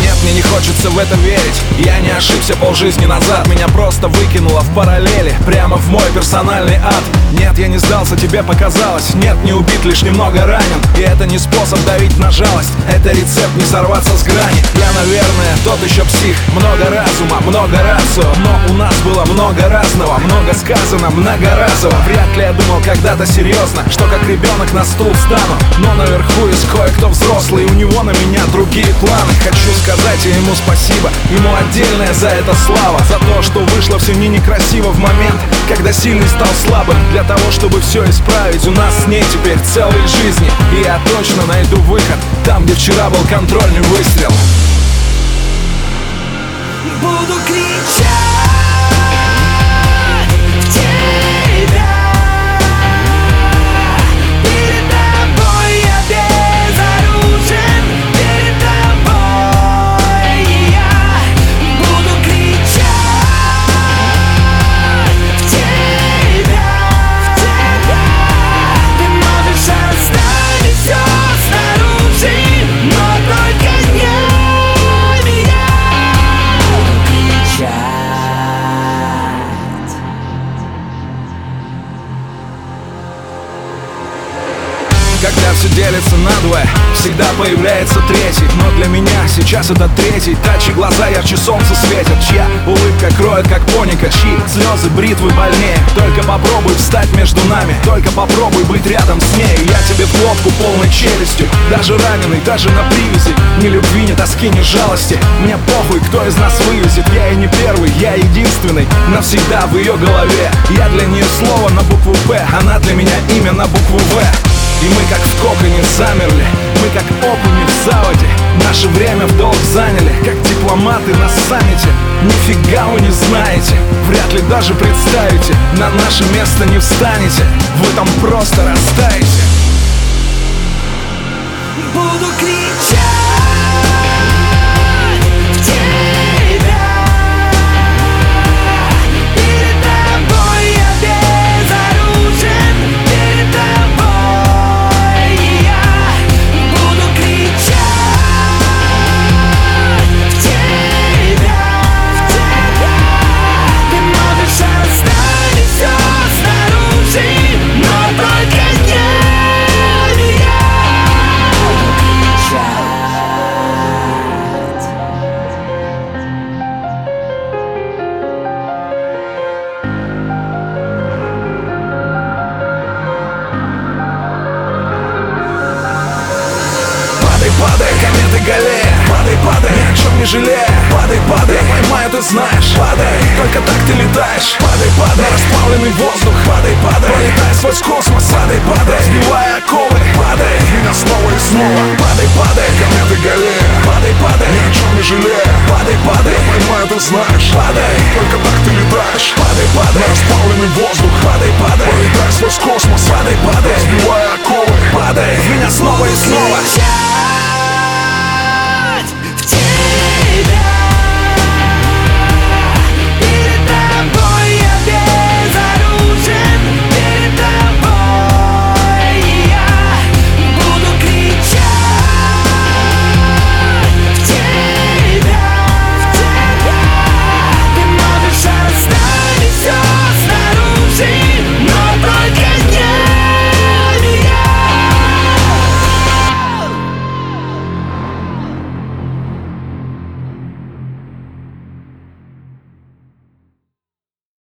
Нет, мне не хочется в это верить. Я не ошибся полжизни назад. Меня просто выкинуло в параллели, прямо в мой персональный ад. Нет, я не сдался, тебе показалось. Нет, не убит, лишь немного ранен. И это не способ давить на жалость. Это рецепт не сорваться с грани. Я, наверное, тот еще псих. Много разума, много рацио. Но у нас было много разного. Много сказано, многоразово. Вряд ли я думал когда-то серьезно, что как ребенок на стул встану. Но наверху есть кое-кто взрослый, у него на меня другие планы. Хочу сказать ему спасибо, ему отдельная за это слава. За то, что вышло все не некрасиво в момент, когда сильный стал слабым. Для того, чтобы все исправить, у нас с ней теперь целые жизни. И я точно найду выход там, где вчера был контрольный выстрел. Буду кричать в тебя. Перед тобой я безоружен. Перед тобой я буду кричать в тебя. Ты можешь оставить все снаружи, но только не меня. Когда все делится надвое, всегда появляется третий. Но для меня сейчас это третий. Та, чьи глаза ярче солнца светят, чья улыбка кроет как поника, чьи слезы бритвы больнее. Только попробуй встать между нами, только попробуй быть рядом с ней. Я тебе в глотку полной челюстью, даже раненый, даже на привязи. Ни любви, ни тоски, ни жалости. Мне похуй, кто из нас вывезет. Я и не первый, я единственный, навсегда в ее голове. Я для нее слово на букву П, она для меня имя на букву В. И мы как в коконе замерли, мы как окуни в заводе. Наше время в долг заняли, как дипломаты на саммите. Нифига вы не знаете, вряд ли даже представите. На наше место не встанете, вы там просто растаете. Буду кричать в тебя. Перед тобой я безоружен. Перед тобой я буду кричать в тебя. Ты можешь оставить все снаружи, но только не меня. Падай, падай, кометы галея. Падай, падай, ни о чем не жалея. Падай, падай, я поймаю, ты знаешь. Падай, только так ты летаешь. Падай, падай, расплавленный воздух. Падай, падай, пролетай сквозь космос. Падай, падай, сбивая оковы. Падай, меня снова и снова. Падай, падай, кометы галея. Падай, падай, ни о